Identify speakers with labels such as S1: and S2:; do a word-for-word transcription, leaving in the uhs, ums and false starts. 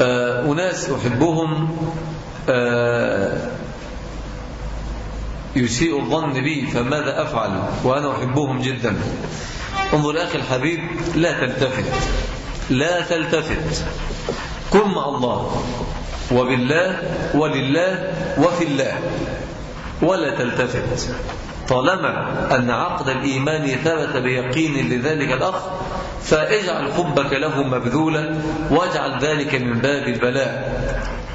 S1: آه أناس أحبهم آه يسيء الظن بي، فماذا أفعل وأنا أحبهم جدا؟ انظر أخي الحبيب، لا تلتفت، لا تلتفت، كن مع الله وبالله ولله وفي الله، ولا تلتفت. طالما أن عقد الإيمان ثبت بيقين لذلك الأخ، فاجعل حبك له مبذولا، واجعل ذلك من باب البلاء.